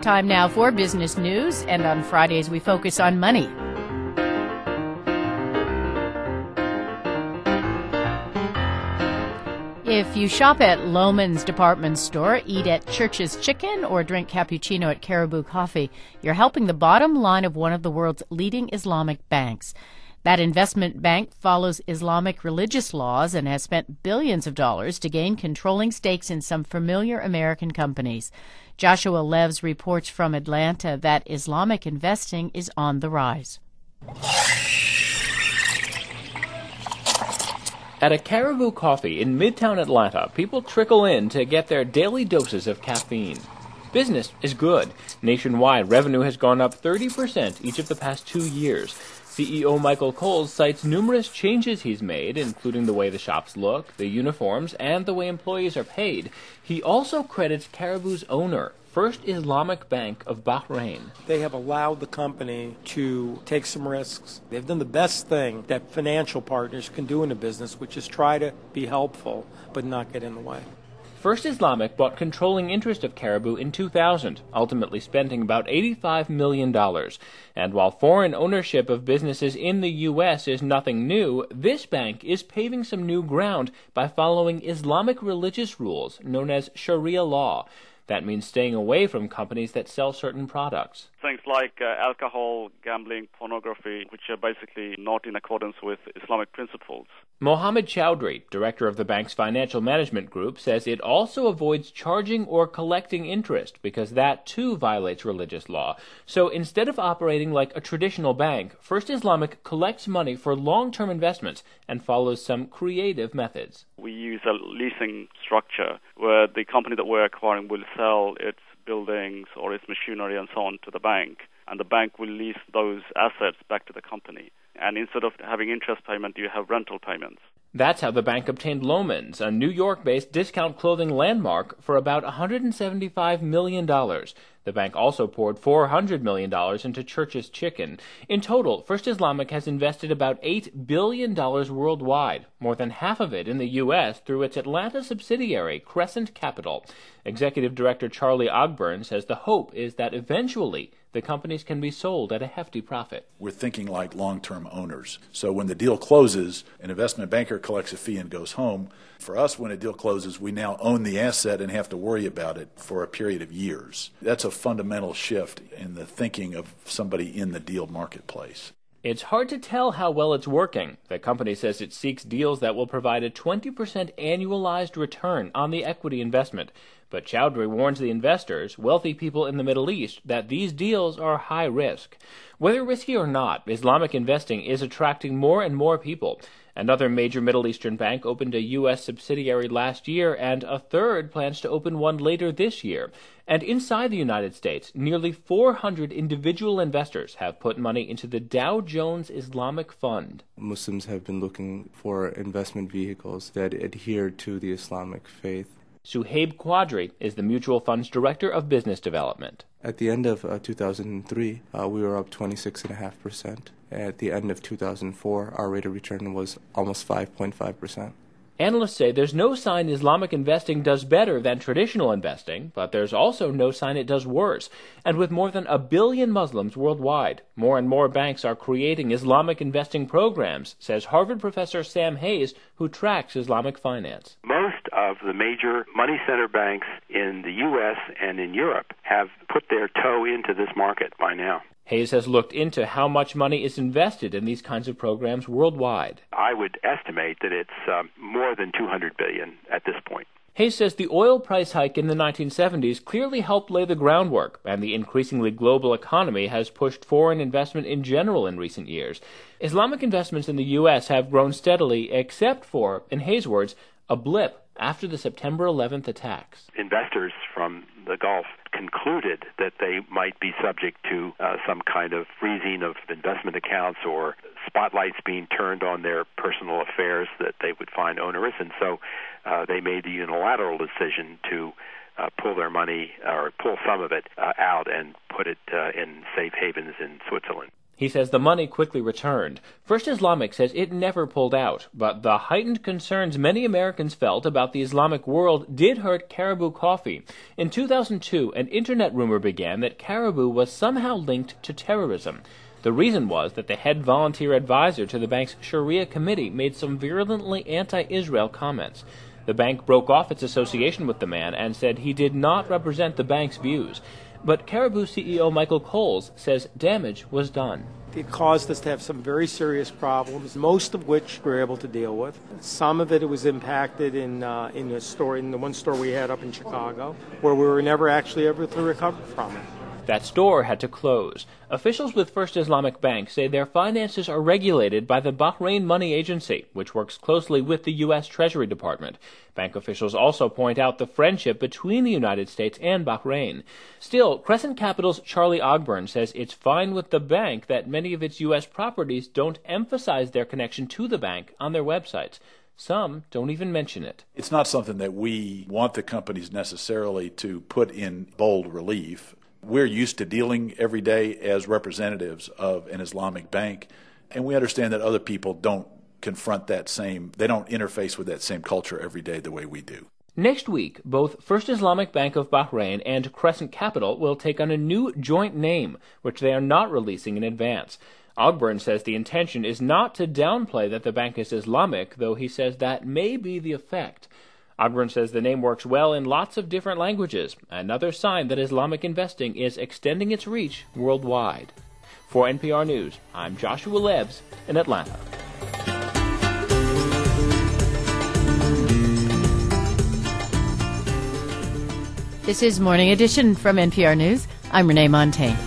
Time now for business news, and on Fridays we focus on money. If you shop at Loehmann's department store, eat at Church's Chicken, or drink cappuccino at Caribou Coffee, you're helping the bottom line of one of the world's leading Islamic banks. That investment bank follows Islamic religious laws and has spent billions of dollars to gain controlling stakes in some familiar American companies. Joshua Leves reports from Atlanta that Islamic investing is on the rise. At a Caribou Coffee in Midtown Atlanta, people trickle in to get their daily doses of caffeine. Business is good. Nationwide, revenue has gone up 30% each of the past 2 years. CEO Michael Coles cites numerous changes he's made, including the way the shops look, the uniforms, and the way employees are paid. He also credits Caribou's owner, First Islamic Bank of Bahrain. They have allowed the company to take some risks. They've done the best thing that financial partners can do in a business, which is try to be helpful but not get in the way. First Islamic bought controlling interest of Caribou in 2000, ultimately spending about $85 million. And while foreign ownership of businesses in the U.S. is nothing new, this bank is paving some new ground by following Islamic religious rules known as Sharia law. That means staying away from companies that sell certain products. Things like alcohol, gambling, pornography, which are basically not in accordance with Islamic principles. Mohammed Chowdhury, director of the bank's financial management group, says it also avoids charging or collecting interest because that too violates religious law. So instead of operating like a traditional bank, First Islamic collects money for long-term investments and follows some creative methods. We use a leasing structure where the company that we're acquiring will sell its buildings or its machinery and so on to the bank, and the bank will lease those assets back to the company. And instead of having interest payment, you have rental payments. That's how the bank obtained Loehmann's, a New York-based discount clothing landmark, for about $175 million. The bank also poured $400 million into Church's Chicken. In total, First Islamic has invested about $8 billion worldwide, more than half of it in the U.S. through its Atlanta subsidiary, Crescent Capital. Executive Director Charlie Ogburn says the hope is that eventually the companies can be sold at a hefty profit. We're thinking like long-term owners. So when the deal closes, an investment banker collects a fee and goes home. For us, when a deal closes, we now own the asset and have to worry about it for a period of years. That's a fundamental shift in the thinking of somebody in the deal marketplace. It's hard to tell how well it's working. The company says it seeks deals that will provide a 20% annualized return on the equity investment. But Chowdhury warns the investors, wealthy people in the Middle East, that these deals are high risk. Whether risky or not, Islamic investing is attracting more and more people. Another major Middle Eastern bank opened a U.S. subsidiary last year, and a third plans to open one later this year. And inside the United States, nearly 400 individual investors have put money into the Dow Jones Islamic Fund. Muslims have been looking for investment vehicles that adhere to the Islamic faith. Suhaib Quadri is the mutual fund's director of business development. At the end of 2003, we were up 26.5%. At the end of 2004, our rate of return was almost 5.5%. Analysts say there's no sign Islamic investing does better than traditional investing, but there's also no sign it does worse. And with more than 1 billion Muslims worldwide, more and more banks are creating Islamic investing programs, says Harvard professor Sam Hayes, who tracks Islamic finance. Most of the major money center banks in the U.S. and in Europe have put their toe into this market by now. Hayes has looked into how much money is invested in these kinds of programs worldwide. I would estimate that it's more than $200 billion at this point. Hayes says the oil price hike in the 1970s clearly helped lay the groundwork, and the increasingly global economy has pushed foreign investment in general in recent years. Islamic investments in the U.S. have grown steadily, except for, in Hayes' words, a blip after the September 11th attacks. Investors from the Gulf concluded that they might be subject to some kind of freezing of investment accounts or spotlights being turned on their personal affairs that they would find onerous, and so they made the unilateral decision to pull their money or pull some of it out and put it in safe havens in Switzerland. He says the money quickly returned. First Islamic says it never pulled out, but the heightened concerns many Americans felt about the Islamic world did hurt Caribou Coffee. In 2002, an internet rumor began that Caribou was somehow linked to terrorism. The reason was that the head volunteer advisor to the bank's Sharia committee made some virulently anti-Israel comments. The bank broke off its association with the man and said he did not represent the bank's views. But Caribou CEO Michael Coles says damage was done. It caused us to have some very serious problems, most of which we were able to deal with. Some of it was impacted in the one store we had up in Chicago, where we were never actually able to recover from it. That store had to close. Officials with First Islamic Bank say their finances are regulated by the Bahrain Money Agency, which works closely with the U.S. Treasury Department. Bank officials also point out the friendship between the United States and Bahrain. Still, Crescent Capital's Charlie Ogburn says it's fine with the bank that many of its U.S. properties don't emphasize their connection to the bank on their websites. Some don't even mention it. It's not something that we want the companies necessarily to put in bold relief. We're used to dealing every day as representatives of an Islamic bank, and we understand that other people don't confront they don't interface with that same culture every day the way we do. Next week, both First Islamic Bank of Bahrain and Crescent Capital will take on a new joint name, which they are not releasing in advance. Ogburn says the intention is not to downplay that the bank is Islamic, though he says that may be the effect. Ogburn says the name works well in lots of different languages, another sign that Islamic investing is extending its reach worldwide. For NPR News, I'm Joshua Lebs in Atlanta. This is Morning Edition from NPR News. I'm Renee Montagne.